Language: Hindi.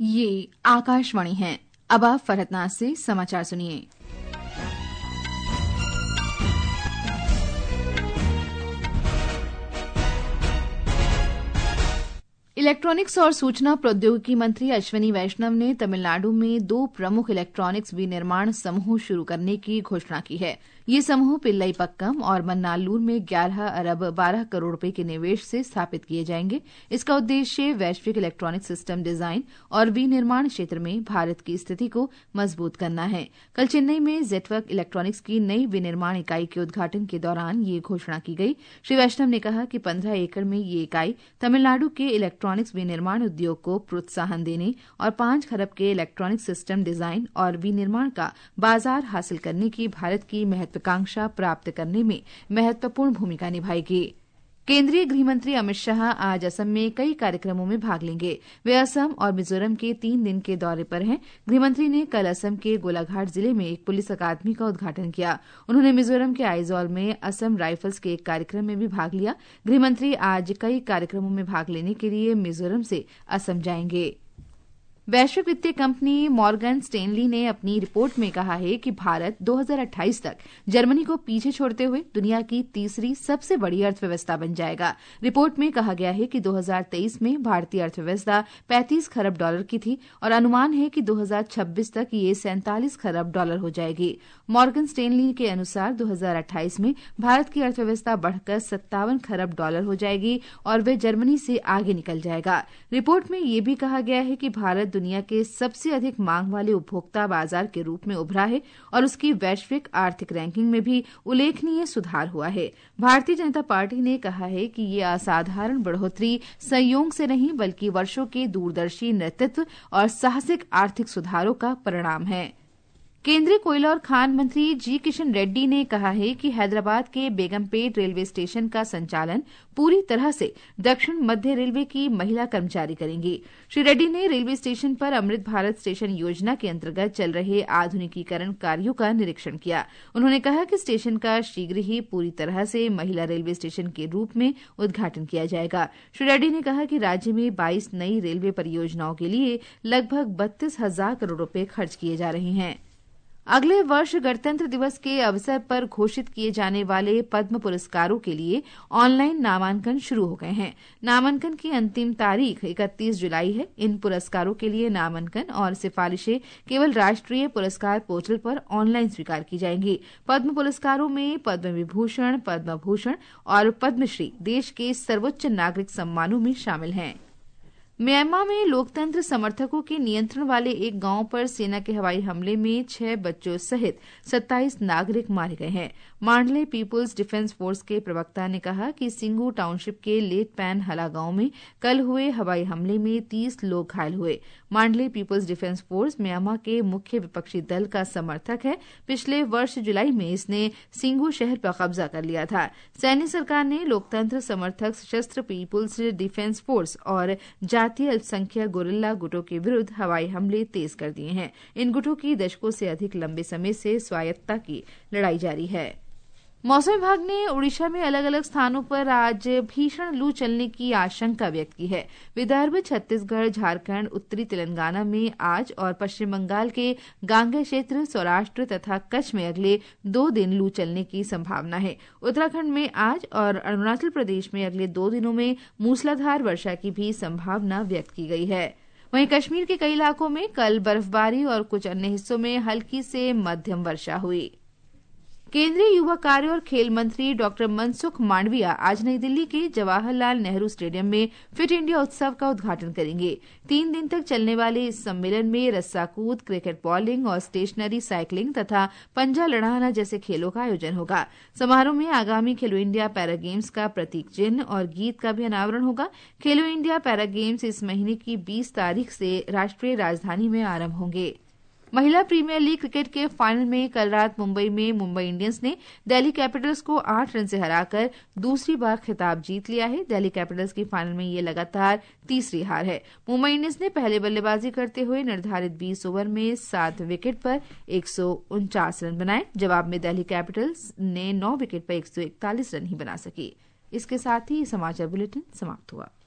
ये आकाशवाणी है। अब आप फरहतनाज से समाचार सुनिए। इलेक्ट्रॉनिक्स और सूचना प्रौद्योगिकी मंत्री अश्विनी वैष्णव ने तमिलनाडु में 2 प्रमुख इलेक्ट्रॉनिक्स विनिर्माण समूह शुरू करने की घोषणा की है। ये समूह पिल्लईपक्कम और मन्नालूर में 11 अरब 12 करोड़ रुपए के निवेश से स्थापित किए जाएंगे। इसका उद्देश्य वैश्विक इलेक्ट्रॉनिक सिस्टम डिजाइन और विनिर्माण क्षेत्र में भारत की स्थिति को मजबूत करना है। कल चेन्नई में जेटवर्क इलेक्ट्रॉनिक्स की नई विनिर्माण इकाई के उद्घाटन के दौरान ये घोषणा की गई। श्री वैष्णव ने कहा कि 15 एकड़ में ये इकाई तमिलनाडु के इलेक्ट्रॉनिक्स विनिर्माण उद्योग को प्रोत्साहन देने और 5 खरब के इलेक्ट्रॉनिक सिस्टम डिजाइन और विनिर्माण का बाजार हासिल करने की भारत की महत्वाकांक्षा प्राप्त करने में महत्वपूर्ण भूमिका निभाएगी। केंद्रीय गृह मंत्री अमित शाह आज असम में कई कार्यक्रमों में भाग लेंगे। वे असम और मिजोरम के 3 दिन के दौरे पर हैं। गृहमंत्री ने कल असम के गोलाघाट जिले में एक पुलिस अकादमी का उद्घाटन किया। उन्होंने मिजोरम के आइजोल में असम राइफल्स के एक कार्यक्रम में भी भाग लिया। गृहमंत्री आज कई कार्यक्रमों में भाग लेने के लिए मिजोरम से असम जाएंगे। वैश्विक वित्तीय कंपनी मॉर्गन स्टैनली ने अपनी रिपोर्ट में कहा है कि भारत 2028 तक जर्मनी को पीछे छोड़ते हुए दुनिया की तीसरी सबसे बड़ी अर्थव्यवस्था बन जाएगा। रिपोर्ट में कहा गया है कि 2023 में भारतीय अर्थव्यवस्था 35 खरब डॉलर की थी और अनुमान है कि 2026 तक ये 47 खरब डॉलर हो जाएगी। मॉर्गन स्टैनली के अनुसार 2028 में भारत की अर्थव्यवस्था बढ़कर 57 खरब डॉलर हो जाएगी और वे जर्मनी से आगे निकल जाएगा। रिपोर्ट में यह भी कहा गया है कि भारत दुनिया के सबसे अधिक मांग वाले उपभोक्ता बाजार के रूप में उभरा है और उसकी वैश्विक आर्थिक रैंकिंग में भी उल्लेखनीय सुधार हुआ है। भारतीय जनता पार्टी ने कहा है कि ये असाधारण बढ़ोतरी संयोग से नहीं बल्कि वर्षों के दूरदर्शी नेतृत्व और साहसिक आर्थिक सुधारों का परिणाम है। केंद्रीय कोयला और खान मंत्री जी किशन रेड्डी ने कहा है कि हैदराबाद के बेगमपेट रेलवे स्टेशन का संचालन पूरी तरह से दक्षिण मध्य रेलवे की महिला कर्मचारी करेंगी। श्री रेड्डी ने रेलवे स्टेशन पर अमृत भारत स्टेशन योजना के अंतर्गत चल रहे आधुनिकीकरण कार्यों का निरीक्षण किया। उन्होंने कहा कि स्टेशन का शीघ्र ही पूरी तरह से महिला रेलवे स्टेशन के रूप में उद्घाटन किया जाएगा। श्री रेड्डी ने कहा कि राज्य में 22 नई रेलवे परियोजनाओं के लिए लगभग 32,000 करोड़ रुपए खर्च किए जा रहे हैं। अगले वर्ष गणतंत्र दिवस के अवसर पर घोषित किए जाने वाले पद्म पुरस्कारों के लिए ऑनलाइन नामांकन शुरू हो गए हैं। नामांकन की अंतिम तारीख 31 जुलाई है। इन पुरस्कारों के लिए नामांकन और सिफारिशें केवल राष्ट्रीय पुरस्कार पोर्टल पर ऑनलाइन स्वीकार की जाएंगी। पद्म पुरस्कारों में पद्म विभूषण, पद्म भूषण और पद्मश्री देश के सर्वोच्च नागरिक सम्मानों में शामिल हैं। म्यांमार में लोकतंत्र समर्थकों के नियंत्रण वाले एक गांव पर सेना के हवाई हमले में 6 बच्चों सहित 27 नागरिक मारे गए हैं। मांडले पीपुल्स डिफेंस फोर्स के प्रवक्ता ने कहा कि सिंगू टाउनशिप के लेट पैन हला गांव में कल हुए हवाई हमले में 30 लोग घायल हुए। Mandalay people's defence force Myanmar के मुख्य विपक्षी दल का समर्थक है। पिछले वर्ष जुलाई में इसने सिंगू शहर पर कब्जा कर लिया था। सैन्य सरकार ने लोकतंत्र समर्थक सशस्त्र पीपुल्स डिफेंस फोर्स और जातीय अल्पसंख्यक गोरिल्ला गुटों के विरुद्ध हवाई हमले तेज कर दिए हैं। इन गुटों की दशकों से अधिक लंबे समय से स्वायत्तता की लड़ाई जारी है। मौसम विभाग ने ओडिशा में अलग अलग स्थानों पर आज भीषण लू चलने की आशंका व्यक्त की है। विदर्भ, छत्तीसगढ़, झारखंड, उत्तरी तेलंगाना में आज और पश्चिम बंगाल के गांगेय क्षेत्र, सौराष्ट्र तथा कच्छ में अगले 2 दिन लू चलने की संभावना है। उत्तराखंड में आज और अरुणाचल प्रदेश में अगले 2 दिनों में मूसलाधार वर्षा की भी संभावना व्यक्त की गई है। वहीं कश्मीर के कई इलाकों में कल बर्फबारी और कुछ अन्य हिस्सों में हल्की से मध्यम वर्षा हुई। केंद्रीय युवा कार्य और खेल मंत्री डॉक्टर मनसुख मांडविया आज नई दिल्ली के जवाहरलाल नेहरू स्टेडियम में फिट इंडिया उत्सव का उद्घाटन करेंगे। 3 दिन तक चलने वाले इस सम्मेलन में रस्साकूद, क्रिकेट बॉलिंग और स्टेशनरी साइकिलिंग तथा पंजा लड़ाना जैसे खेलों का आयोजन होगा। समारोह में आगामी खेलो इंडिया पैरा गेम्स का प्रतीक चिन्ह और गीत का भी अनावरण होगा। खेलो इंडिया पैरा गेम्स इस महीने की 20 तारीख से राष्ट्रीय राजधानी में आरंभ होंगे। महिला प्रीमियर लीग क्रिकेट के फाइनल में कल रात मुंबई में मुंबई इंडियंस ने दिल्ली कैपिटल्स को 8 रन से हराकर दूसरी बार खिताब जीत लिया है। दिल्ली कैपिटल्स की फाइनल में ये लगातार तीसरी हार है। मुंबई इंडियंस ने पहले बल्लेबाजी करते हुए निर्धारित 20 ओवर में 7 विकेट पर 149 रन बनाए। जवाब में दिल्ली कैपिटल्स ने 9 विकेट पर 141 रन ही बना सकी। इसके साथ ही समाचार बुलेटिन समाप्त हुआ।